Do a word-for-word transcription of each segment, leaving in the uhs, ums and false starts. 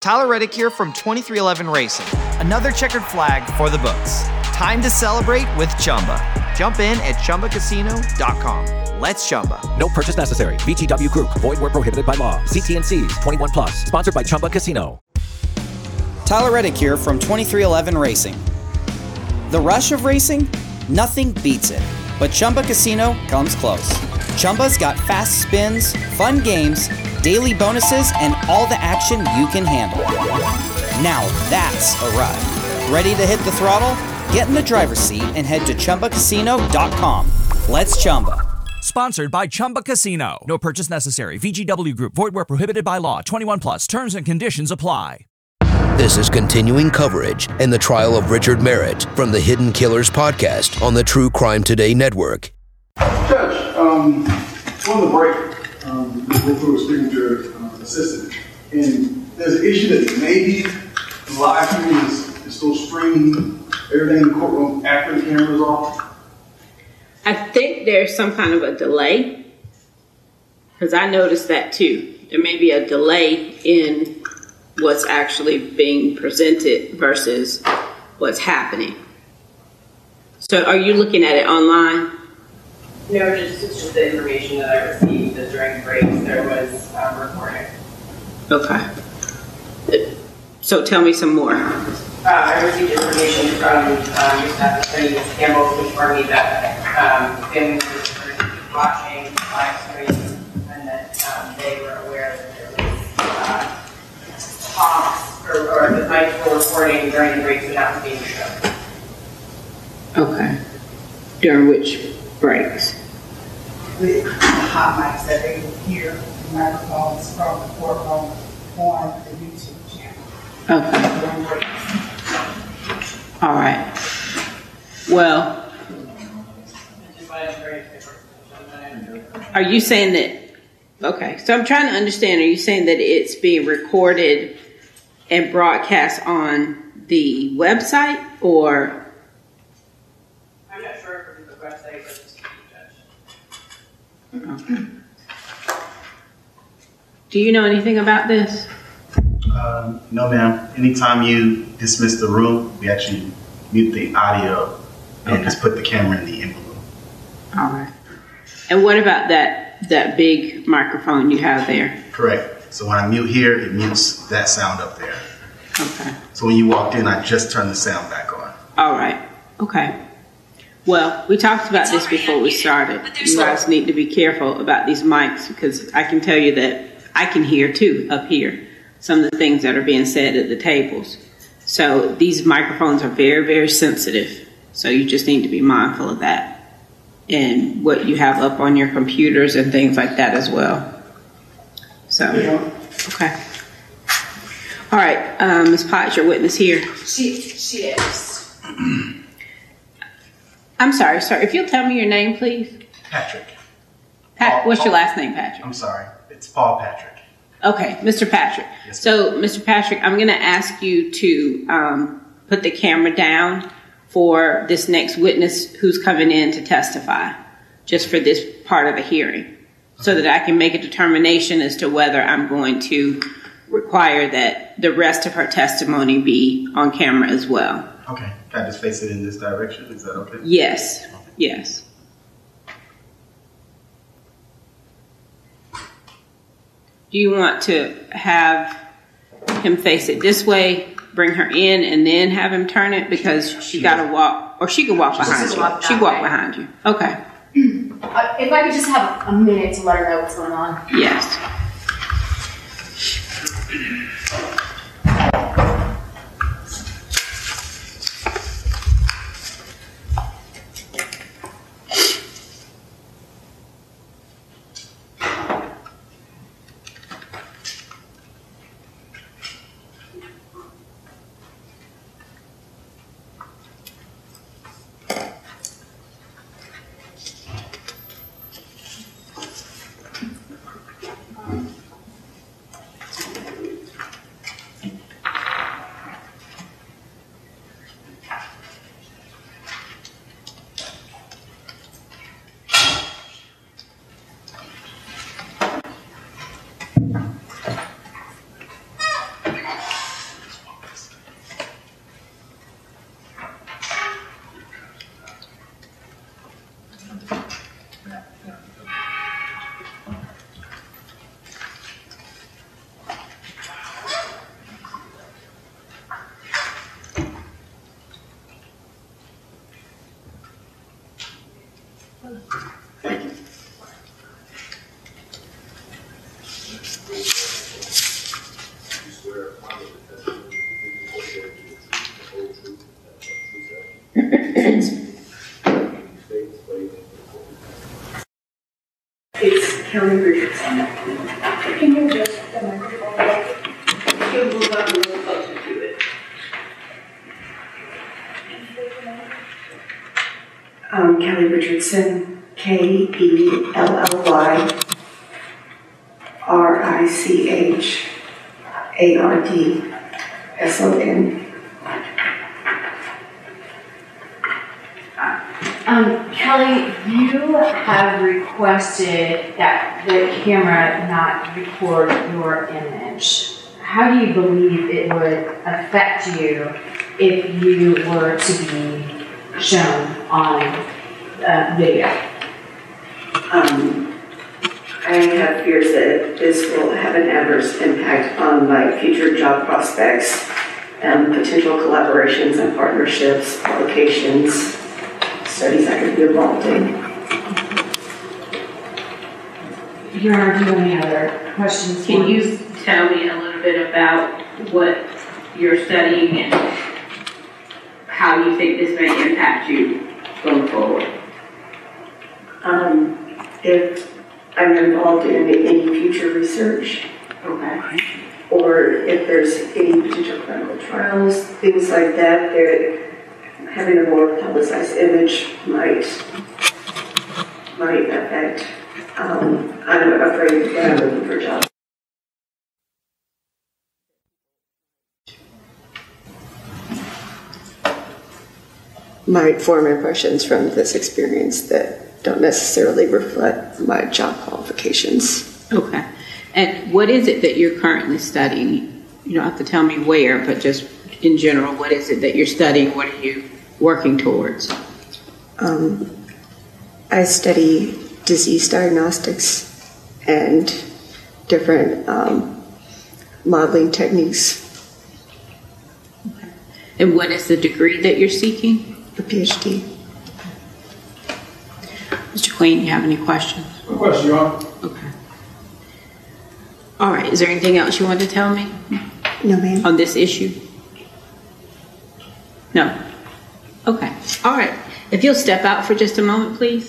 Tyler Reddick here from twenty-three eleven Racing. Another checkered flag for the books. Time to celebrate with Chumba. Jump in at Chumba Casino dot com. Let's Chumba. No purchase necessary. V G W Group. Void where prohibited by law. See T and C's. twenty-one plus. Sponsored by Chumba Casino. Tyler Reddick here from twenty-three eleven Racing. The rush of racing? Nothing beats it. But Chumba Casino comes close. Chumba's got fast spins, fun games, daily bonuses, and all the action you can handle. Now that's a ride. Ready to hit the throttle? Get in the driver's seat and head to Chumba Casino dot com. Let's Chumba. Sponsored by Chumba Casino. No purchase necessary. V G W Group. Void where prohibited by law. twenty-one plus. Terms and conditions apply. This is continuing coverage in the trial of Richard Merritt from the Hidden Killers podcast on the True Crime Today network. Judge, um, on the break, um, we were speaking to your uh, assistant, and there's an issue that maybe the live stream is, is still streaming everything in the courtroom after the camera's off. I think there's some kind of a delay, because I noticed that too. There may be a delay in what's actually being presented versus what's happening. So are you looking at it online? No, just, just the information that I received that during breaks there was um, recording. Okay. So tell me some more. Uh, I received information from um, Staff Attorney Miz Campbell, who informed me that um, families were watching live streams and that um, they were aware that there was uh, talks or, or the mics were recording during the breaks without being shown. Okay. During which breaks? The hot mics that they would hear, the microphones from the courtroom on the YouTube channel. Okay. All right. Well, are you saying that, okay, so I'm trying to understand, are you saying that it's being recorded and broadcast on the website, or? I'm not sure if it's the website, but it's the judge. Okay. Do you know anything about this? Um, no, ma'am. Anytime you dismiss the room, we actually mute the audio and Okay. just put the camera in the envelope. All right. And what about that that big microphone you have there? Correct. So when I mute here, it mutes that sound up there. Okay. So when you walked in, I just turned the sound back on. All right. Okay. Well, we talked about this before we started. You guys need to be careful about these mics, because I can tell you that I can hear too up here some of the things that are being said at the tables. So these microphones are very, very sensitive. So you just need to be mindful of that and what you have up on your computers and things like that as well. So, okay. All right, um, Miz Potts, your witness here. She she is. I'm sorry, sir. If you'll tell me your name, please. Patrick. Pat, Paul, what's Paul, your last name, Patrick? I'm sorry. It's Paul Patrick. Okay, Mister Patrick. Yes, so, Mister Patrick, I'm going to ask you to um, put the camera down for this next witness who's coming in to testify, just for this part of the hearing, okay, so that I can make a determination as to whether I'm going to require that the rest of her testimony be on camera as well. Okay. Can I just face it in this direction? Is that okay? Yes. Okay. Yes. Do you want to have him face it this way, bring her in, and then have him turn it? Because she got to walk, or she could walk behind you. Walk she can walk behind you. Okay. Uh, if I could just have a minute to let her know what's going on. Yes. It's Kelly Richardson. Can you adjust the microphone? You'll move up a little closer to it. Um, Kelly Richardson, K E L L Y R I C H A R D S O N. Um, Kelly, you have requested that the camera not record your image. How do you believe it would affect you if you were to be shown on uh, video? Um, I have fears that this will have an adverse impact on my future job prospects and potential collaborations and partnerships, applications, studies I could be involved in. Your Honor, do you have any other questions? Can you tell me a little bit about what you're studying and how you think this may impact you going forward? Um, if I'm involved in any future research, Okay. or if there's any potential clinical trials, things like that, that having a more publicized image might might affect. Um, I'm afraid that I'm looking for jobs. Might form impressions from this experience that don't necessarily reflect my job qualifications. Okay. And what is it that you're currently studying? You don't have to tell me where, but just in general, what is it that you're studying? What are you working towards? Um, I study disease diagnostics and different um, modeling techniques. Okay. And what is the degree that you're seeking? A PhD. Mister Queen, you have any questions? No question, Your Honor. Okay. All right. Is there anything else you want to tell me? No, ma'am. On this issue? No. Okay. All right. If you'll step out for just a moment, please.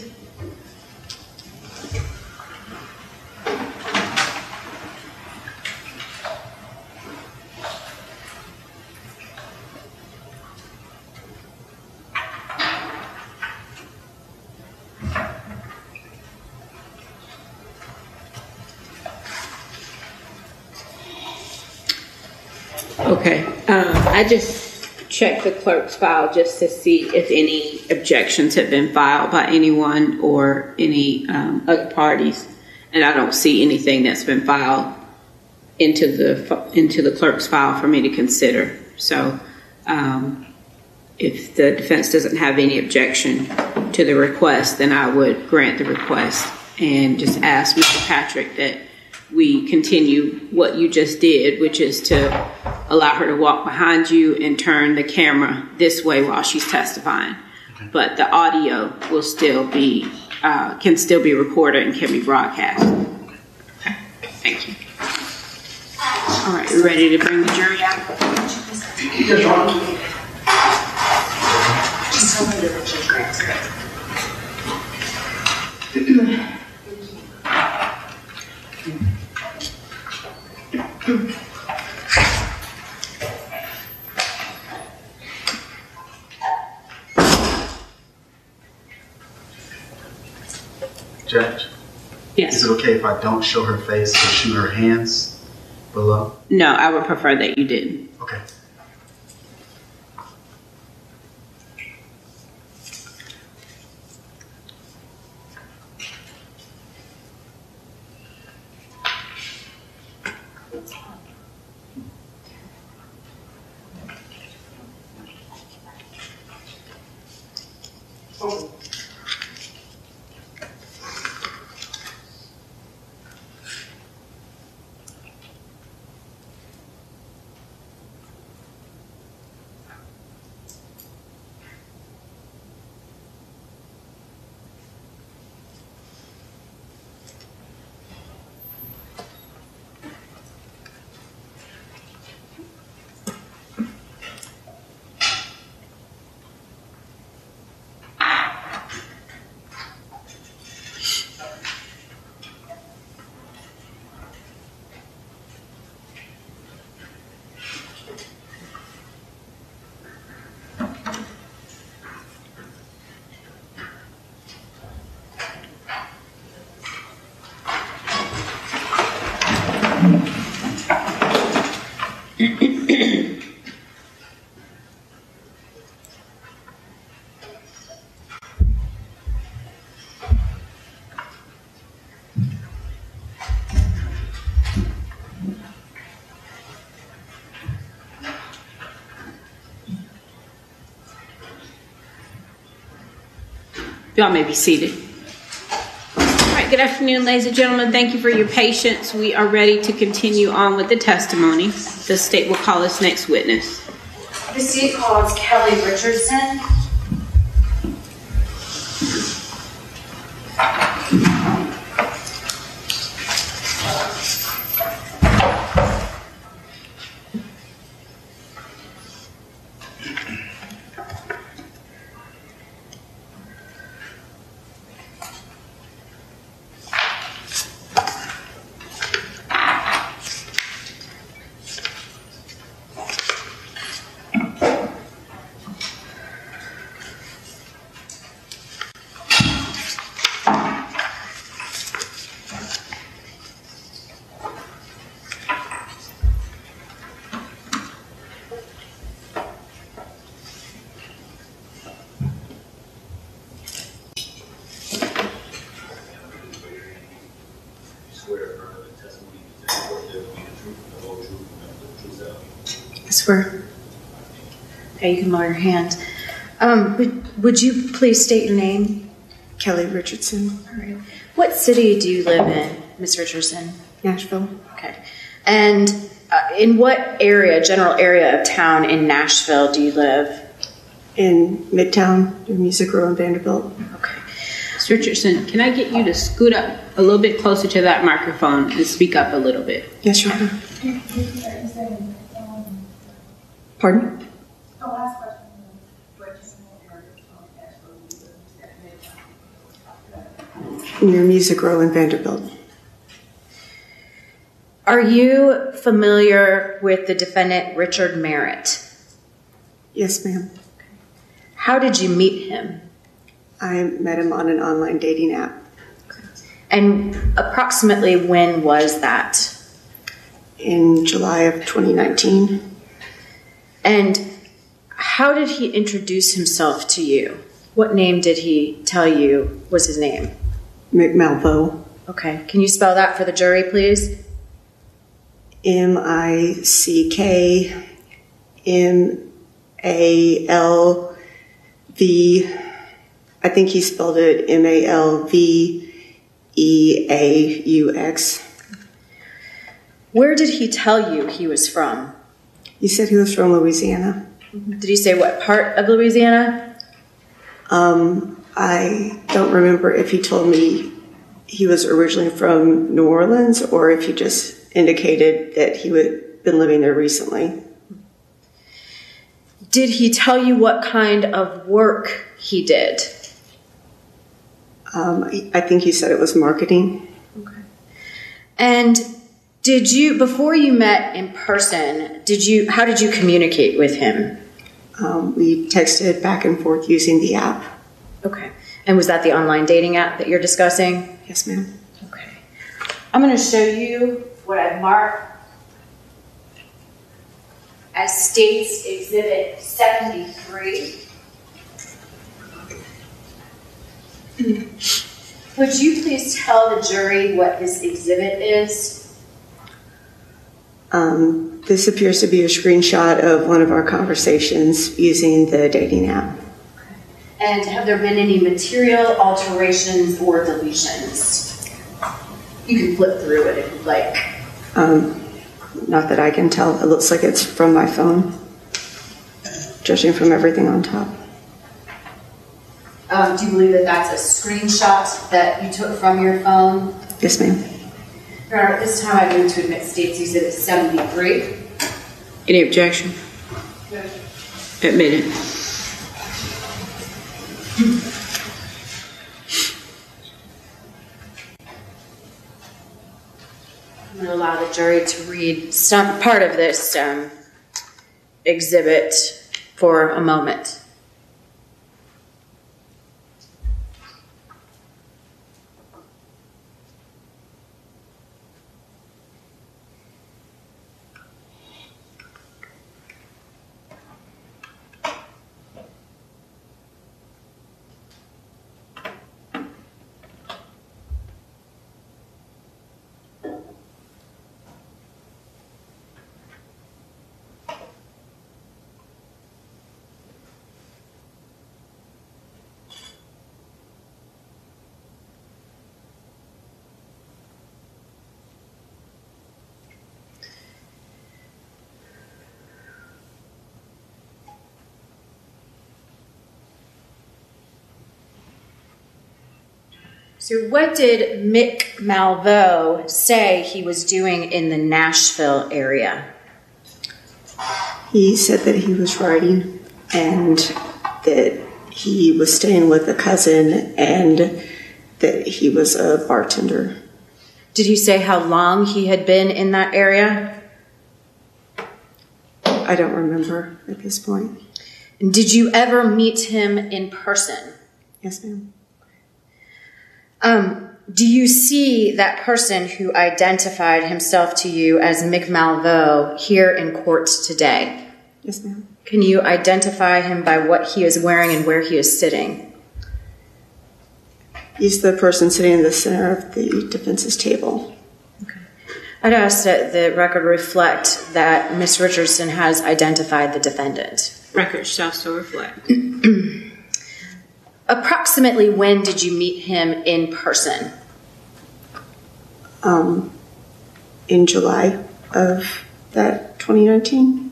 Okay. Um, I just checked the clerk's file just to see if any objections have been filed by anyone or any um, other parties, and I don't see anything that's been filed into the into the clerk's file for me to consider. So, um, if the defense doesn't have any objection to the request, then I would grant the request and just ask Mister Patrick that we continue what you just did, which is to allow her to walk behind you and turn the camera this way while she's testifying. Okay. But the audio will still be, uh, can still be recorded and can be broadcast. Okay, thank you. All right, you ready to bring the jury out? Yes, Your Honor. Just tell me that she grants it. Judge? Yes. Is it okay if I don't show her face or shoot her hands below? No, I would prefer that you didn't. Okay. Y'all may be seated. All right, good afternoon, ladies and gentlemen. Thank you for your patience. We are ready to continue on with the testimony. The state will call us next witness. The state calls Kelly Richardson. Swear. Okay, you can lower your hand. Um, would, would you please state your name? Kelly Richardson. All right. What city do you live in, Miss Richardson? Nashville. Okay. And uh, in what area, general area of town in Nashville do you live? In Midtown, near Music Row in Vanderbilt. Okay. Miss Richardson, can I get you to scoot up a little bit closer to that microphone and speak up a little bit? Yes, Your Honor. Pardon? Near Music Row in Vanderbilt. Are you familiar with the defendant Richard Merritt? Yes, ma'am. How did you meet him? I met him on an online dating app. And approximately when was that? In July of twenty nineteen. And how did he introduce himself to you? What name did he tell you was his name? McMalvo. Okay. Can you spell that for the jury, please? M I C K M A L V. I think he spelled it M A L V E A U X. Where did he tell you he was from? He said he was from Louisiana. Did he say what part of Louisiana? Um, I don't remember if he told me he was originally from New Orleans or if he just indicated that he had been living there recently. Did he tell you what kind of work he did? Um, I think he said it was marketing. Okay. And did you, before you met in person, did you, how did you communicate with him? Um, we texted back and forth using the app. Okay. And was that the online dating app that you're discussing? Yes, ma'am. Okay. I'm going to show you what I've marked as State's Exhibit seventy-three. Would you please tell the jury what this exhibit is? Um, this appears to be a screenshot of one of our conversations using the dating app. And have there been any material alterations or deletions? You can flip through it if you'd like. Um, not that I can tell. It looks like it's from my phone, judging from everything on top. Um, do you believe that that's a screenshot that you took from your phone? Yes, ma'am. Your Honor, at this time I move to admit State's Exhibit seventy-three. Any objection? Admitted. I'm going to allow the jury to read some part of this um, exhibit for a moment. So what did Mick Malveaux say he was doing in the Nashville area? He said that he was writing and that he was staying with a cousin and that he was a bartender. Did he say how long he had been in that area? I don't remember at this point. And did you ever meet him in person? Yes, ma'am. Um, do you see that person who identified himself to you as Mick Malveaux here in court today? Yes, ma'am. Can you identify him by what he is wearing and where he is sitting? He's the person sitting in the center of the defense's table. Okay. I'd ask that the record reflect that Miss Richardson has identified the defendant. Record shall so reflect. Approximately when did you meet him in person? Um, in July of that twenty nineteen.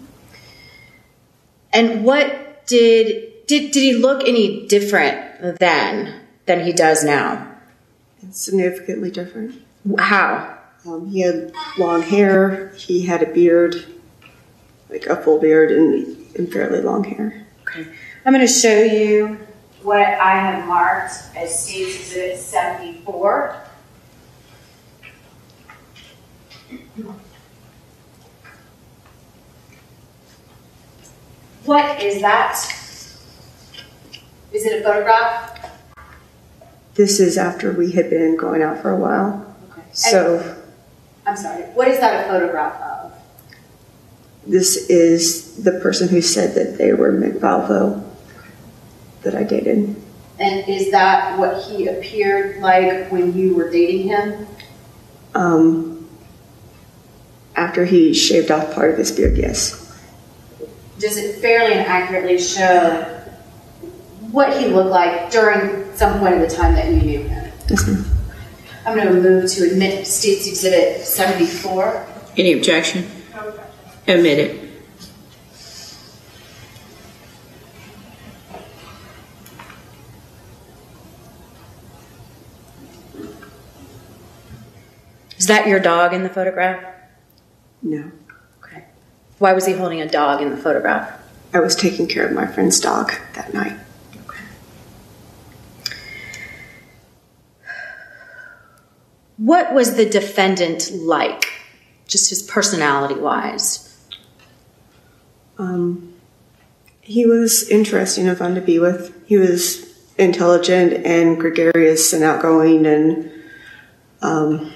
And what did, did, did he look any different then than he does now? Significantly different. How? Um, he had long hair, he had a beard, like a full beard and, and fairly long hair. Okay. I'm going to show you what I have marked as State's Exhibit seventy-four. What is that? Is it a photograph? This is after we had been going out for a while. Okay. So, and, I'm sorry, what is that a photograph of? This is the person who said that they were Mick Malveaux that I dated. And is that what he appeared like when you were dating him? Um, after he shaved off part of his beard, yes. Does it fairly and accurately show what he looked like during some point of the time that you knew him? Yes, ma'am. I'm going to move to admit State's Exhibit seventy-four. Any objection? Admit it. Is that your dog in the photograph? No. Okay. Why was he holding a dog in the photograph? I was taking care of my friend's dog that night. Okay. What was the defendant like, just his personality-wise? Um, he was interesting and fun to be with. He was intelligent and gregarious and outgoing and um,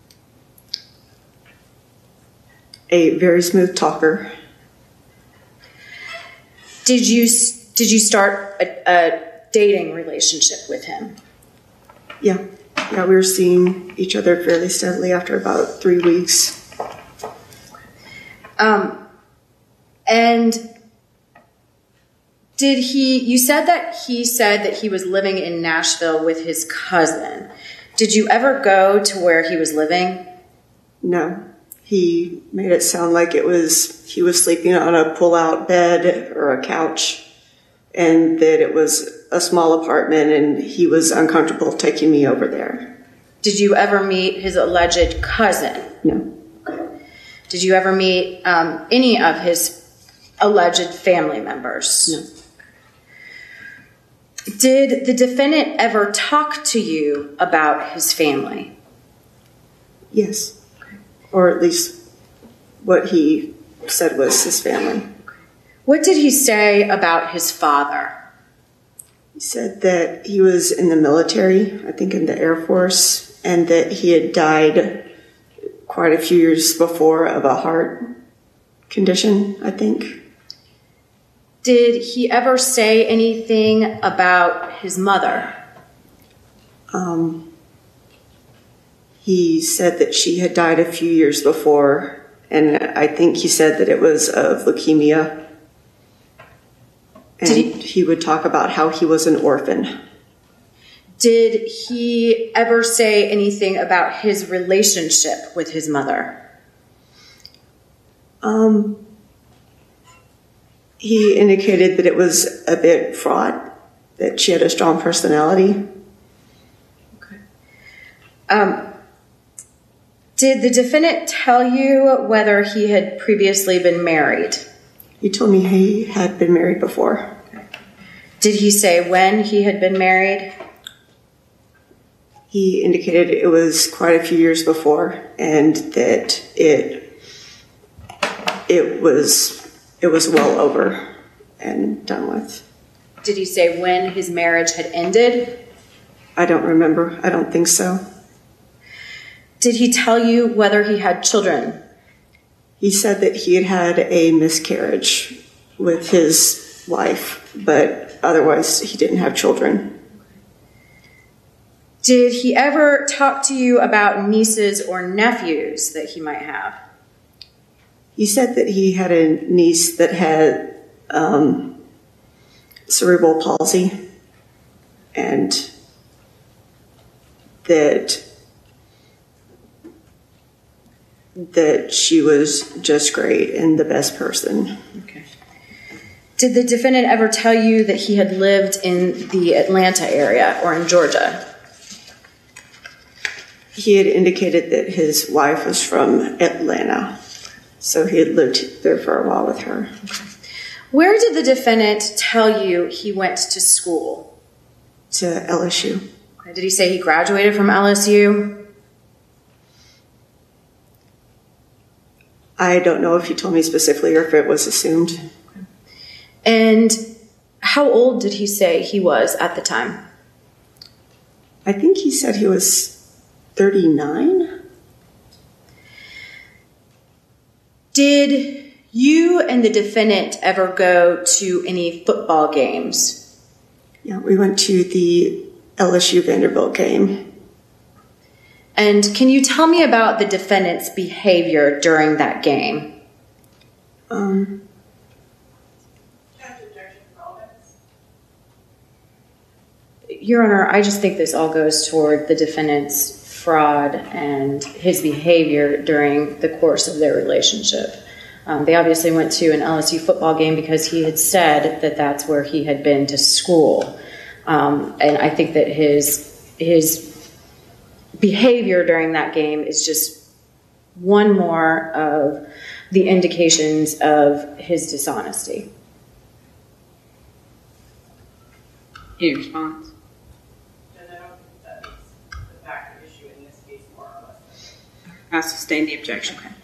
a very smooth talker. Did you did you start a, a dating relationship with him? Yeah. Yeah, we were seeing each other fairly steadily after about three weeks. Um, and did he, you said that he said that he was living in Nashville with his cousin. Did you ever go to where he was living? No. He made it sound like it was, he was sleeping on a pull-out bed or a couch, and that it was a small apartment and he was uncomfortable taking me over there. Did you ever meet his alleged cousin? No. Did you ever meet um, any of his alleged family members? No. Did the defendant ever talk to you about his family? Yes. Or at least what he said was his family. What did he say about his father? He said that he was in the military, I think in the Air Force, and that he had died quite a few years before of a heart condition, I think. Did he ever say anything about his mother? Um... He said that she had died a few years before, and I think he said that it was of leukemia. And Did he, he would talk about how he was an orphan. Did he ever say anything about his relationship with his mother? Um, he indicated that it was a bit fraught, that she had a strong personality. Um, did the defendant tell you whether he had previously been married? He told me he had been married before. Did he say when he had been married? He indicated it was quite a few years before, and that it it was it was well over and done with. Did he say when his marriage had ended? I don't remember. I don't think so. Did he tell you whether he had children? He said that he had had a miscarriage with his wife, but otherwise he didn't have children. Did he ever talk to you about nieces or nephews that he might have? He said that he had a niece that had um, cerebral palsy, and that that she was just great and the best person. Okay. Did the defendant ever tell you that he had lived in the Atlanta area or in Georgia? He had indicated that his wife was from Atlanta, so he had lived there for a while with her. Okay. Where did the defendant tell you he went to school? To L S U. Okay. Did he say he graduated from L S U? I don't know if he told me specifically or if it was assumed. Okay. And how old did he say he was at the time? I think he said he was thirty-nine. Did you and the defendant ever go to any football games? Yeah, we went to the L S U Vanderbilt game. And can you tell me about the defendant's behavior during that game? Um, Your Honor, I just think this all goes toward the defendant's fraud and his behavior during the course of their relationship. Um, they obviously went to an L S U football game because he had said that that's where he had been to school. Um, and I think that his his behavior during that game is just one more of the indications of his dishonesty. Any response? I sustain the objection. Okay.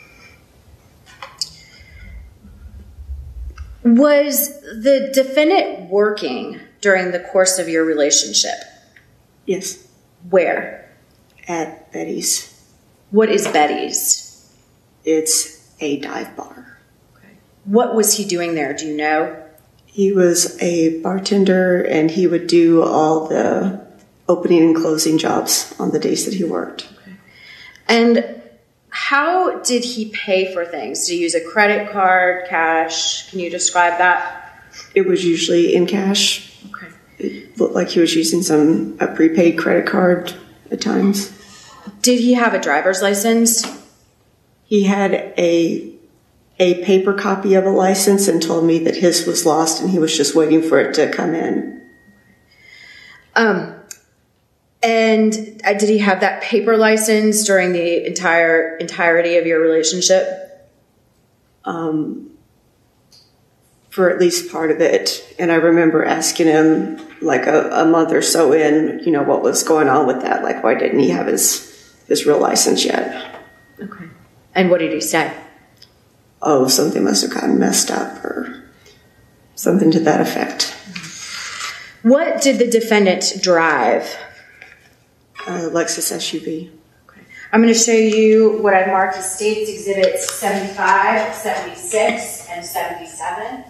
Was the defendant working during the course of your relationship? Yes. Where? At Betty's. What is Betty's? It's a dive bar. Okay. What was he doing there? Do you know? He was a bartender, and he would do all the opening and closing jobs on the days that he worked. Okay. And how did he pay for things? Did he use a credit card, cash? Can you describe that? It was usually in cash. Okay. It looked like he was using some a prepaid credit card at times. Did he have a driver's license? He had a a paper copy of a license and told me that his was lost and he was just waiting for it to come in. Um, and uh, did he have that paper license during the entire entirety of your relationship? Um, for at least part of it. And I remember asking him like a, a month or so in, you know, what was going on with that? Like, why didn't he have his, his real license yet? Okay. And what did he say? Oh, something must have gotten messed up or something to that effect. What did the defendant drive? A Lexus S U V. Okay. I'm going to show you what I've marked as State's Exhibits seventy-five, seventy-six, and seventy-seven.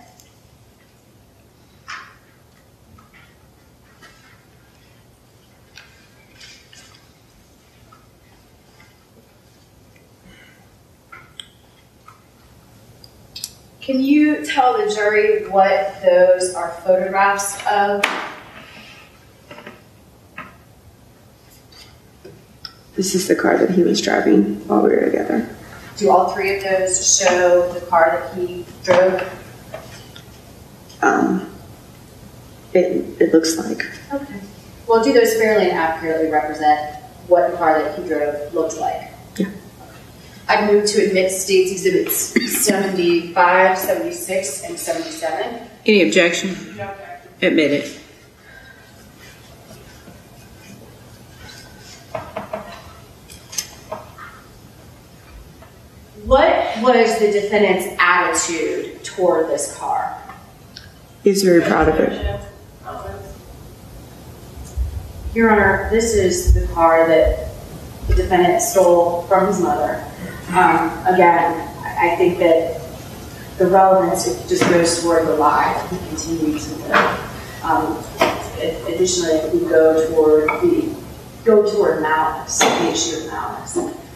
Can you tell the jury what those are photographs of? This is the car that he was driving while we were together. Do all three of those show the car that he drove? Um, it, it looks like. Okay. Well, do those fairly and accurately represent what the car that he drove looked like? Yeah. I move to admit State's Exhibits seventy-five, seventy-six, and seventy-seven. Any objection? Admit it. What was the defendant's attitude toward this car? He's very proud of it. Your Honor, this is the car that the defendant stole from his mother. Um, again, I think that the relevance it just goes toward the lie that he continued to live. Um, additionally, we go toward the go toward malice, the issue of malice.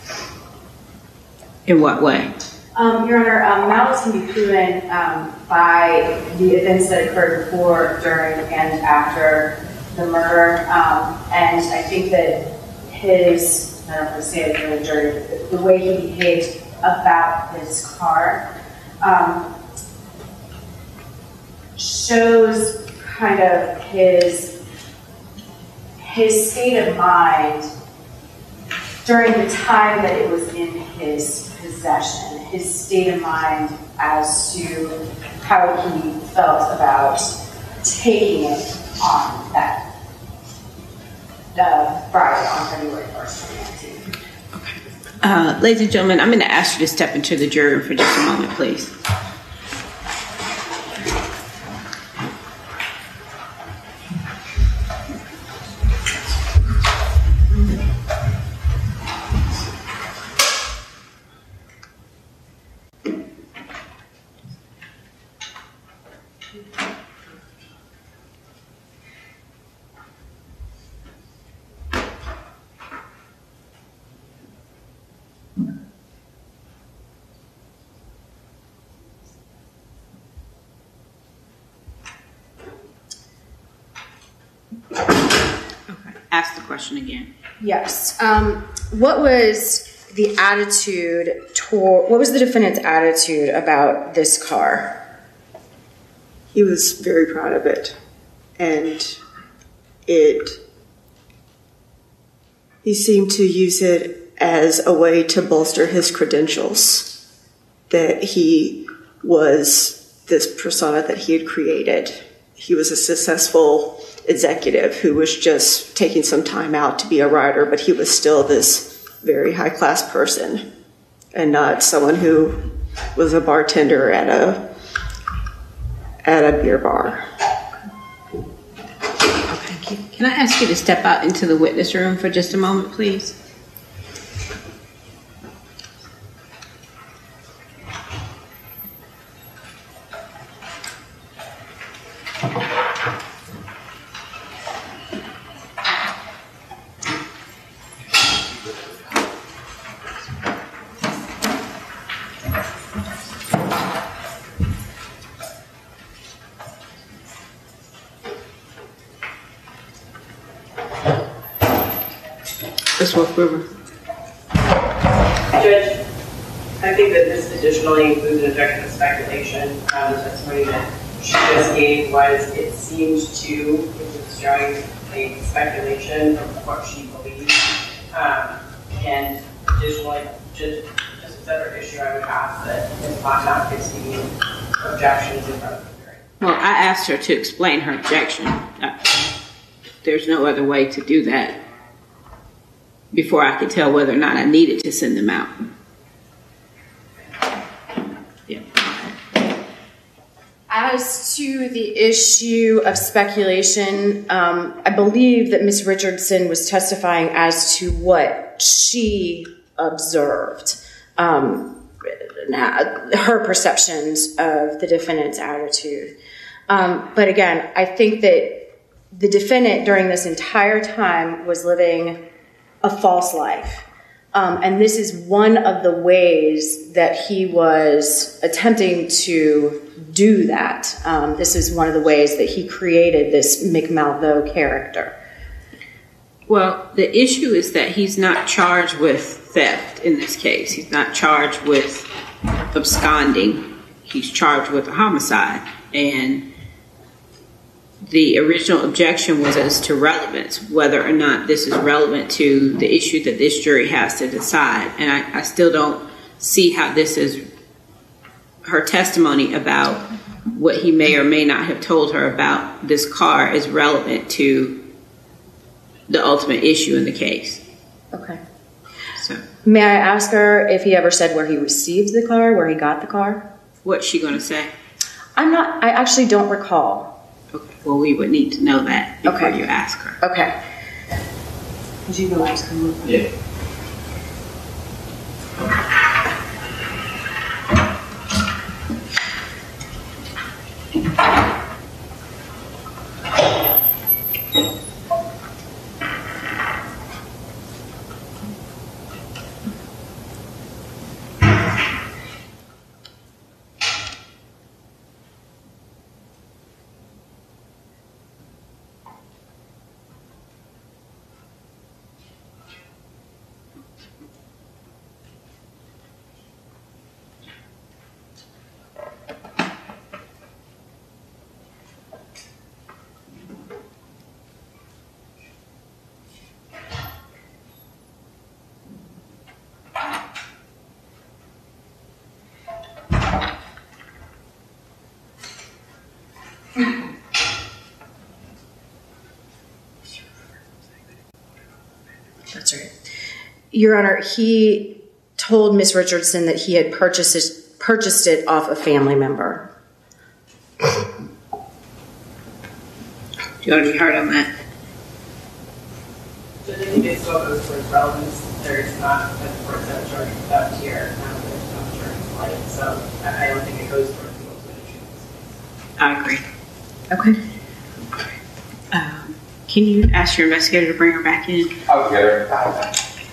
In what way? Um, Your Honor, um, malice can be proven um, by the events that occurred before, during, and after the murder. Um, and I think that his, I don't know if I say it in the jury, the way he behaved about his car um, shows kind of his his state of mind during the time that it was in his possession, his state of mind as to how he felt about taking it on that uh, Friday on February first, twenty nineteen. Uh, ladies and gentlemen, I'm going to ask you to step into the jury for just a moment, please. Ask the question again. Yes. Um, what was the attitude toward, what was the defendant's attitude about this car? He was very proud of it. And it, he seemed to use it as a way to bolster his credentials, that he was this persona that he had created. He was a successful executive who was just taking some time out to be a writer, but he was still this very high-class person and not someone who was a bartender at a at a beer bar. Okay. Can I ask you to step out into the witness room for just a moment, please? Miz Wolf River. Judge, I think that this additionally includes an objection of speculation. Um, the testimony that she just gave was, it seemed to, it was showing a speculation of what she believed. Um, and additionally, just, just a separate issue, I would ask that Miz Montauk gives the objections in front of the jury. Well, I asked her to explain her objection. Uh, there's no other way to do that before I could tell whether or not I needed to send them out. Yeah. As to the issue of speculation, um, I believe that Miz Richardson was testifying as to what she observed, um, her perceptions of the defendant's attitude. Um, but again, I think that the defendant during this entire time was living a false life. Um, and this is one of the ways that he was attempting to do that. Um, this is one of the ways that he created this Mick Malveaux character. Well, the issue is that he's not charged with theft in this case. He's not charged with absconding. He's charged with a homicide. And the original objection was as to relevance, whether or not this is relevant to the issue that this jury has to decide. And I, I still don't see how this is her testimony about what he may or may not have told her about this car is relevant to the ultimate issue in the case. Okay. So, may I ask her if he ever said where he received the car, where he got the car? What's she going to say? I'm not, I actually don't recall. Okay. Well, we would need to know that before Okay. you ask her. Okay. Would you go ask her? Yeah. That's right. Your Honor, he told Miz Richardson that he had purchased it, purchased it off a family member. Do you want to be hard on that? So I think it still goes towards relevance. There's not, as the court said, charge without here. Now there's no charge flight. So I I don't think it goes towards the ultimate issue. I agree. Okay. Um, can you ask your investigator to bring her back in? I'll get her.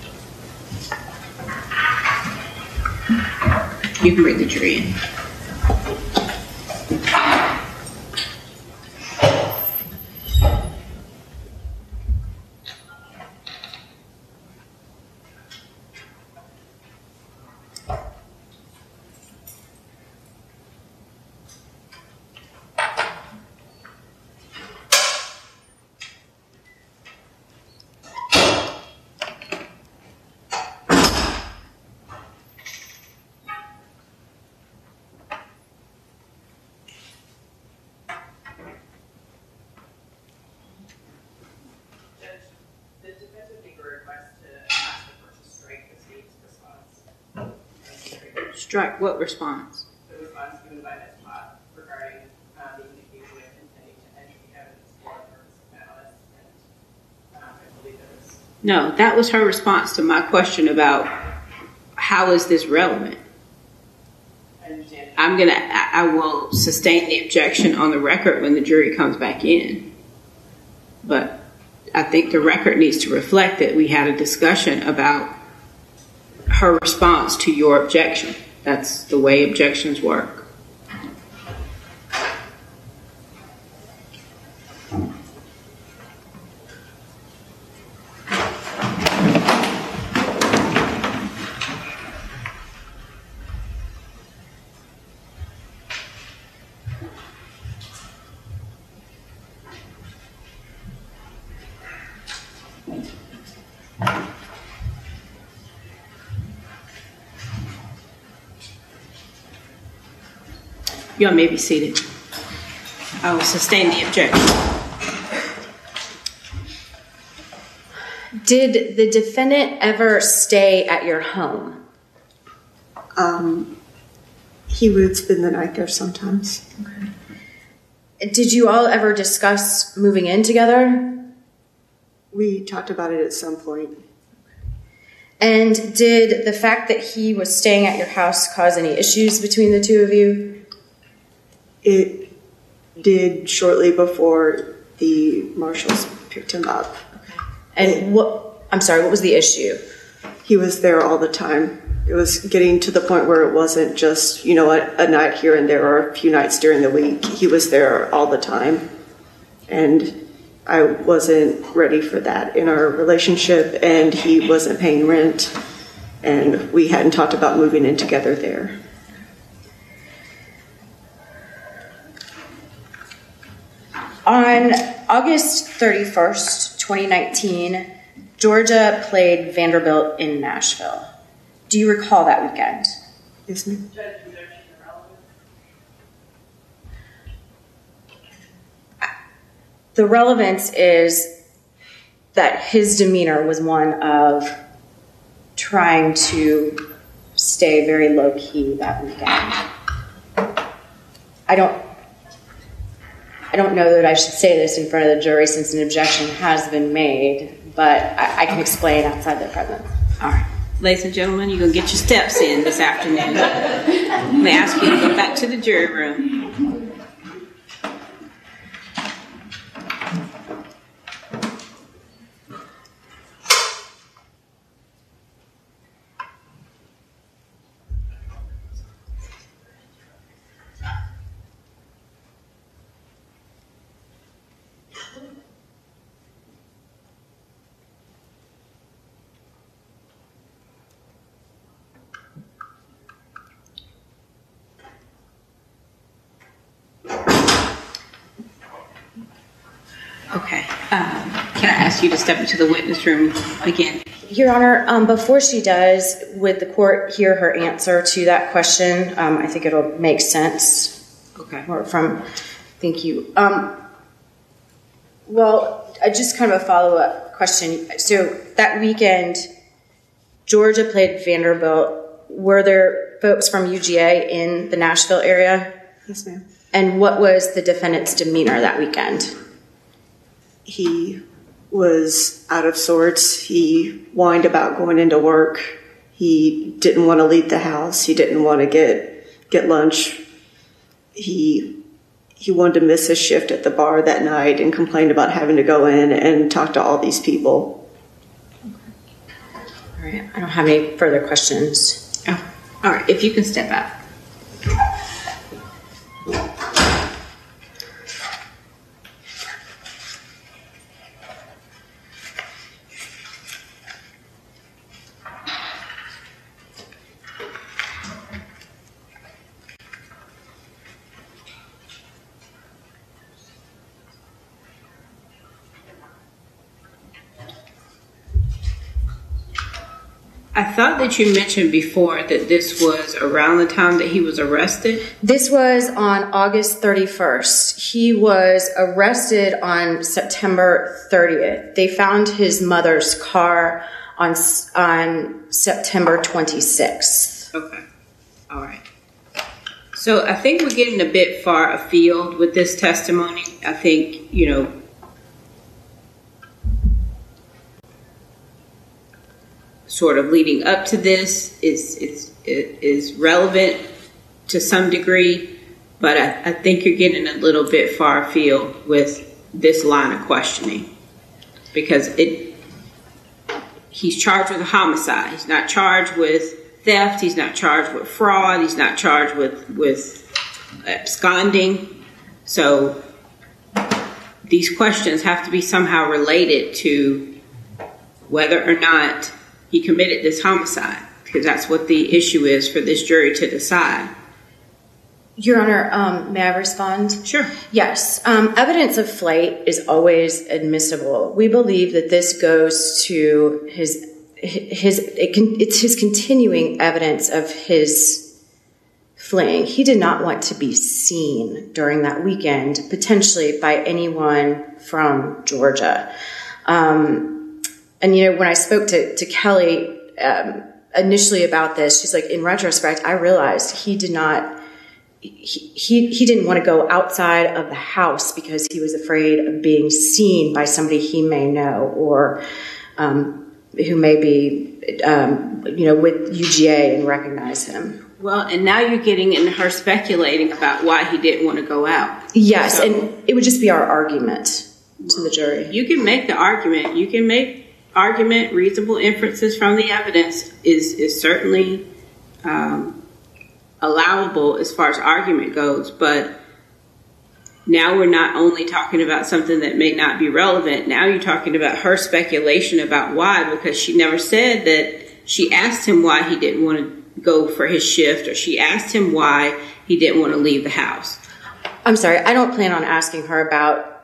You can bring the jury in. Strike what response? The response given by Miz Mott regarding uh, the indication of intending to enter the evidence for the purpose of malice, and um, I believe there was. No, that was her response to my question about how is this relevant? I understand. I'm gonna, I I will sustain the objection on the record when the jury comes back in. But I think the record needs to reflect that we had a discussion about her response to your objection. That's the way objections work. You all may be seated. I will sustain the objection. Did the defendant ever stay at your home? Um, he would spend the night there sometimes. Okay. Did you all ever discuss moving in together? We talked about it at some point. And did the fact that he was staying at your house cause any issues between the two of you? It did shortly before the marshals picked him up. Okay. And what, I'm sorry, what was the issue? He was there all the time. It was getting to the point where it wasn't just, you know, a, a night here and there or a few nights during the week. He was there all the time. And I wasn't ready for that in our relationship, and he wasn't paying rent, and we hadn't talked about moving in together there. On August thirty-first, twenty nineteen, Georgia played Vanderbilt in Nashville. Do you recall that weekend? Yes, ma'am. The relevance is that his demeanor was one of trying to stay very low-key that weekend. I don't I don't know that I should say this in front of the jury since an objection has been made, but I, I can explain outside the presence. All right. Ladies and gentlemen, you're going to get your steps in this afternoon. I'm going to ask you to go back to the jury room. Okay. Um, can I ask you to step into the witness room again? Your Honor, um, before she does, would the court hear her answer to that question? Um, I think it'll make sense. Okay. Or from, thank you. Um, well, I just kind of a follow-up question. So that weekend, Georgia played Vanderbilt. Were there folks from U G A in the Nashville area? Yes, ma'am. And what was the defendant's demeanor that weekend? He was out of sorts. He whined about going into work. He didn't want to leave the house. He didn't want to get get lunch. He he wanted to miss his shift at the bar that night and complained about having to go in and talk to all these people. All right. I don't have any further questions. Oh, all right. If you can step out. I thought that you mentioned before that this was around the time that he was arrested. This was on August thirty-first. He was arrested on September thirtieth. They found his mother's car on on September twenty-sixth. Okay. All right. So I think we're getting a bit far afield with this testimony. I think, you know, sort of leading up to this is is is relevant to some degree, but I, I think you're getting a little bit far afield with this line of questioning because it he's charged with a homicide. He's not charged with theft. He's not charged with fraud. He's not charged with with absconding. So these questions have to be somehow related to whether or not he committed this homicide, because that's what the issue is for this jury to decide. Your Honor, um, may I respond? Sure. Yes. Um, evidence of flight is always admissible. We believe that this goes to his his it can, it's his continuing evidence of his fleeing. He did not want to be seen during that weekend, potentially by anyone from Georgia. Um, And, you know, when I spoke to, to Kelly um, initially about this, she's like, in retrospect, I realized he did not, he, he, he didn't want to go outside of the house because he was afraid of being seen by somebody he may know or um, who may be, um, you know, with U G A and recognize him. Well, and now you're getting into her speculating about why he didn't want to go out. Yes, So, and it would just be our argument to the jury. You can make the argument. You can make argument, reasonable inferences from the evidence is, is certainly um, allowable as far as argument goes. But now we're not only talking about something that may not be relevant. Now you're talking about her speculation about why, because she never said that she asked him why he didn't want to go for his shift, or she asked him why he didn't want to leave the house. I'm sorry, I don't plan on asking her about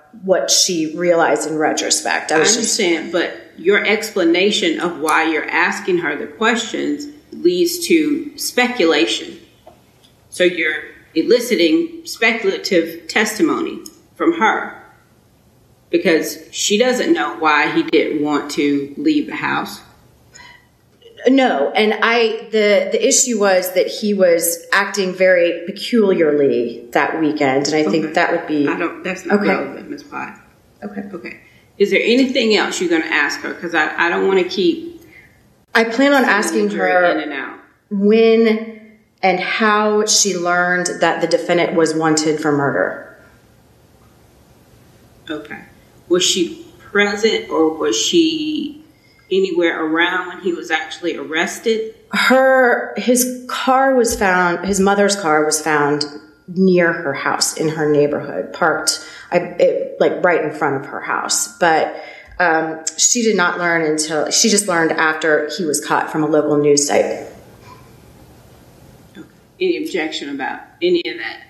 what she realized in retrospect. I, I was understand, but your explanation of why you're asking her the questions leads to speculation. So you're eliciting speculative testimony from her because she doesn't know why he didn't want to leave the house. No, and I the the issue was that he was acting very peculiarly that weekend, and I think Okay. that would be. I don't. That's not Okay. relevant, Miz Pye. Okay. Okay. Is there anything else you're going to ask her? Because I, I don't want to keep. I plan on sending asking the jury her in and out. when and how she learned that the defendant was wanted for murder. Okay. Was she present or was she anywhere around when he was actually arrested? Her his car was found. His mother's car was found near her house in her neighborhood, parked I, it, like right in front of her house. But um, she did not learn until she just learned after he was caught from a local news site. Any objection about any of that?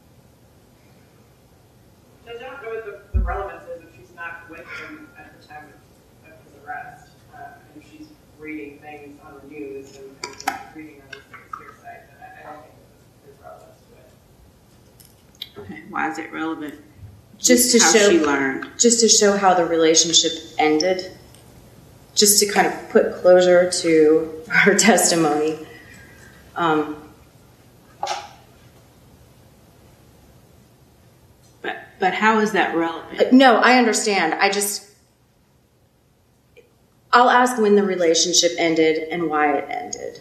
I don't know what the, the relevance is if she's not with him at the time of, of his arrest. Uh, if she's reading things on the news and, and reading on the hearsay, I, I don't think there's relevance to it. Okay. Why is it relevant? Just to How show she learned. just to show how the relationship ended. Just to kind of put closure to her testimony. Um, But but how is that relevant? No, I understand. I just, I'll ask when the relationship ended and why it ended.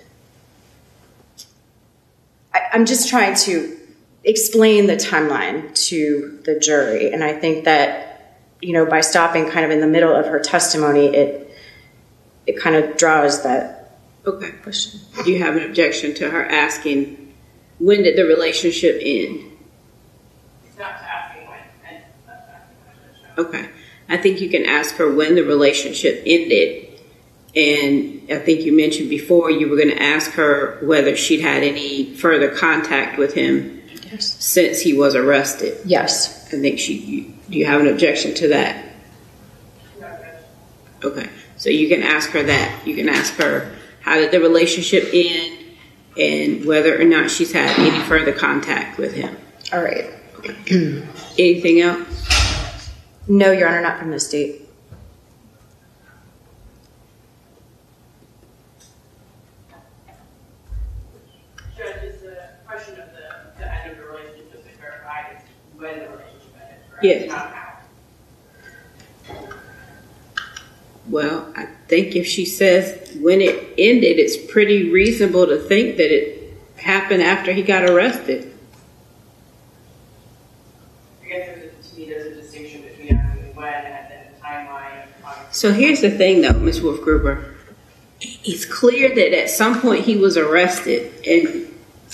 I, I'm just trying to explain the timeline to the jury, and I think that, you know, by stopping kind of in the middle of her testimony, it it kind of draws that Okay. question. Do you have an objection to her asking when did the relationship end? It's not to asking when. And that's asking when. Okay. I think you can ask her when the relationship ended. And I think you mentioned before you were going to ask her whether she'd had any further contact with him Yes. since he was arrested. Yes. I think she, you, do you have an objection to that? Okay. So you can ask her that. You can ask her how did the relationship end and whether or not she's had any further contact with him. All right. Anything else? No, Your Honor, not from this date. Judge, is the question of the, the end of the relationship just to clarify is when the relationship ended, correct? Yes. Not how. Well, I think if she says when it ended, it's pretty reasonable to think that it happened after he got arrested. I guess there's a, to me, there's a distinction between asking when and then the timeline of time. So here's the thing, though, Miz Wolf-Gruber. It's clear that at some point he was arrested, and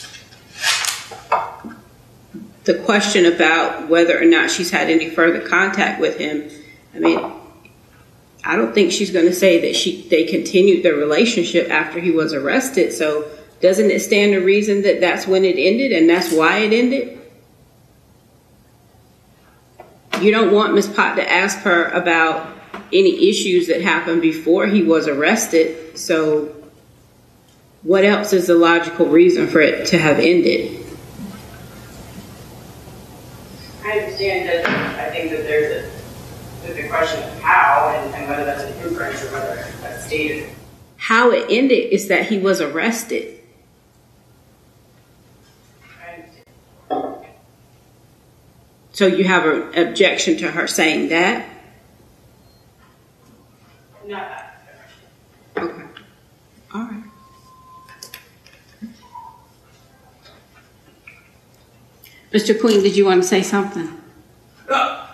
the question about whether or not she's had any further contact with him, I mean, I don't think she's going to say that she they continued their relationship after he was arrested. So doesn't it stand to reason that that's when it ended and that's why it ended? You don't want Miz Pott to ask her about any issues that happened before he was arrested. So what else is the logical reason for it to have ended? I understand that I think that there's a, there's a question of how and, and whether that's an inference or whether that's stated. How it ended is that he was arrested. I understand. So you have an objection to her saying that? Not that. Okay. All right. Mister Queen, did you want to say something? I,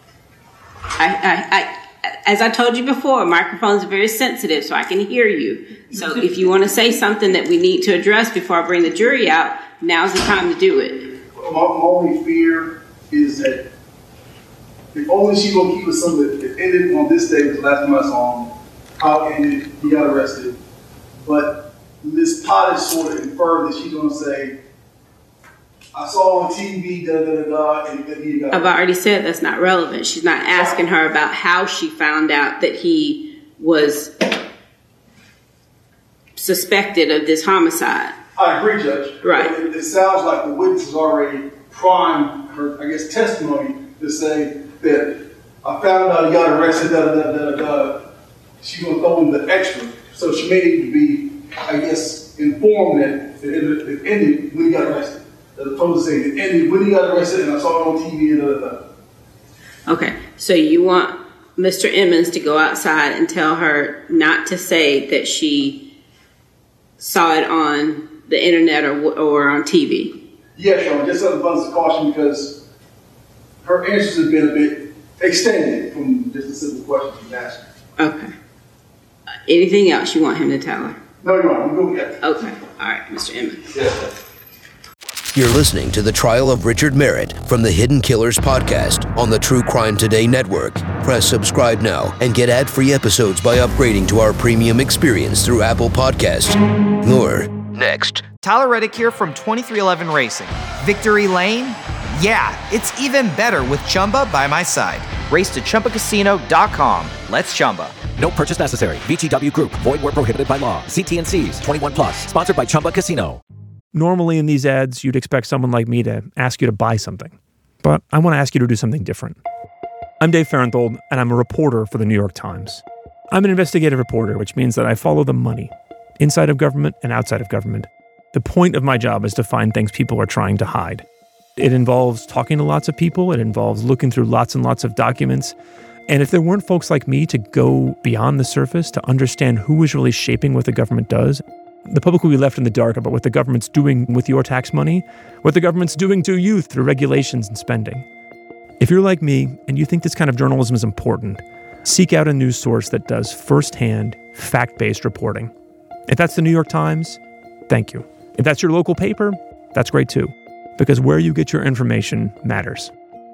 I, I, as I told you before, microphones are very sensitive, so I can hear you. So if you want to say something that we need to address before I bring the jury out, now's the time to do it. My, my only fear is that if only she's gonna keep us something that ended on this day was the last time I saw him, how it ended, he got arrested. But Miz Potts sort of inferred that she's gonna say, I saw on T V, da da da da, and that he got. I've already said that's not relevant. She's not asking her about how she found out that he was suspected of this homicide. I agree, Judge. Right. It, it sounds like the witness has already primed her, I guess, testimony to say that I found out he got arrested, da da da da da. She's going to throw in the extra. So she may need to be, I guess, informed that it, it, it ended when he got arrested. As opposed to saying it ended when he got arrested and I saw it on T V and da da da. Okay. So you want Mister Emmons to go outside and tell her not to say that she saw it on the internet or, or on T V? Yes, Sean, just an abundance of caution because her answers have been a bit extended from just the simple questions he's asking. Okay. Uh, anything else you want him to tell her? No, Your Honor, I'm good with that. Okay. All right, Mister Emmons. Yes, You're listening to the trial of Richard Merritt from the Hidden Killers podcast on the True Crime Today network. Press subscribe now and get ad-free episodes by upgrading to our premium experience through Apple Podcasts. More next. Tyler Reddick here from twenty-three eleven Racing. Victory Lane? Yeah, it's even better with Chumba by my side. Race to Chumba Casino dot com. Let's Chumba. No purchase necessary. V G W Group. Void where prohibited by law. See T and C's. twenty-one plus. Sponsored by Chumba Casino. Normally in these ads, you'd expect someone like me to ask you to buy something. But I want to ask you to do something different. I'm Dave Farenthold, and I'm a reporter for the New York Times. I'm an investigative reporter, which means that I follow the money, inside of government and outside of government. The point of my job is to find things people are trying to hide. It involves talking to lots of people. It involves looking through lots and lots of documents. And if there weren't folks like me to go beyond the surface to understand who is really shaping what the government does, the public will be left in the dark about what the government's doing with your tax money, what the government's doing to you through regulations and spending. If you're like me and you think this kind of journalism is important, seek out a news source that does firsthand, fact-based reporting. If that's the New York Times, thank you. If that's your local paper, that's great too, because where you get your information matters.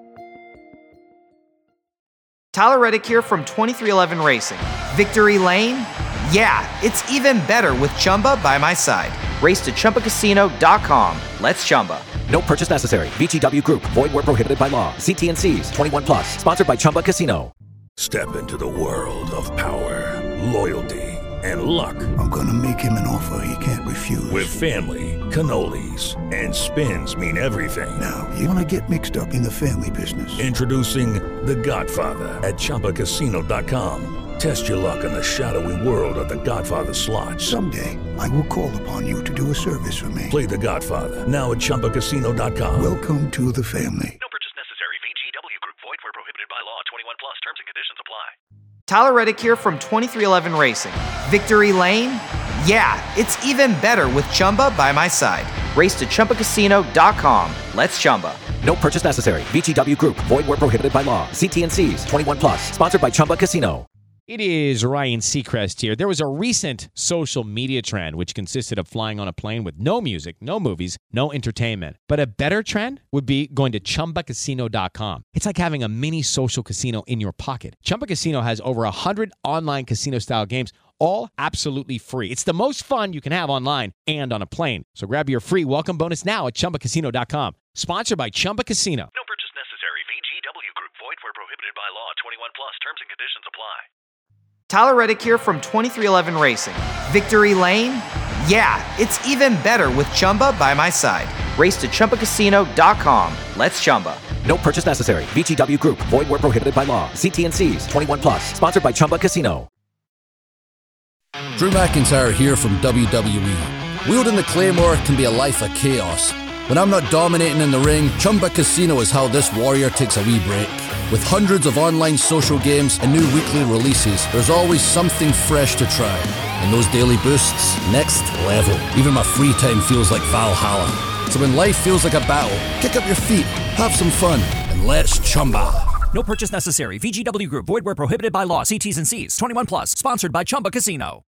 Tyler Reddick here from twenty-three eleven Racing. Victory Lane? Yeah, it's even better with Chumba by my side. Race to Chumba Casino dot com. Let's Chumba. No purchase necessary. V G W Group. Void where prohibited by law. See T and C's. twenty-one plus. Sponsored by Chumba Casino. Step into the world of power, loyalty, and luck. I'm gonna make him an offer he can't refuse. With family, cannolis, and spins mean everything. Now, you wanna get mixed up in the family business. Introducing The Godfather at Chumba Casino dot com. Test your luck in the shadowy world of The Godfather slot. Someday, I will call upon you to do a service for me. Play The Godfather, now at Chumba Casino dot com. Welcome to the family. No purchase necessary. V G W Group. Void where prohibited by law. twenty-one plus. Terms and conditions apply. Tyler Reddick here from twenty-three eleven Racing. Victory Lane? Yeah, it's even better with Chumba by my side. Race to Chumba Casino dot com. Let's Chumba. No purchase necessary. V G W Group. Void where prohibited by law. See T and C's. twenty-one plus. Sponsored by Chumba Casino. It is Ryan Seacrest here. There was a recent social media trend which consisted of flying on a plane with no music, no movies, no entertainment. But a better trend would be going to Chumba Casino dot com. It's like having a mini social casino in your pocket. Chumba Casino has over one hundred online casino-style games, all absolutely free. It's the most fun you can have online and on a plane. So grab your free welcome bonus now at Chumba Casino dot com. Sponsored by Chumba Casino. No purchase necessary. V G W Group. Void where prohibited by law. twenty-one plus. Terms and conditions apply. Tyler Reddick here from twenty-three eleven Racing. Victory Lane? Yeah, it's even better with Chumba by my side. Race to Chumba Casino dot com. Let's Chumba. No purchase necessary. V G W Group. Void where prohibited by law. See T and C's. twenty-one plus. Sponsored by Chumba Casino. Drew McIntyre here from W W E. Wielding the Claymore can be a life of chaos. When I'm not dominating in the ring, Chumba Casino is how this warrior takes a wee break. With hundreds of online social games and new weekly releases, there's always something fresh to try. And those daily boosts, next level. Even my free time feels like Valhalla. So when life feels like a battle, kick up your feet, have some fun, and let's Chumba. No purchase necessary. V G W Group. Void where prohibited by law. See T's and C's. twenty-one plus. Sponsored by Chumba Casino.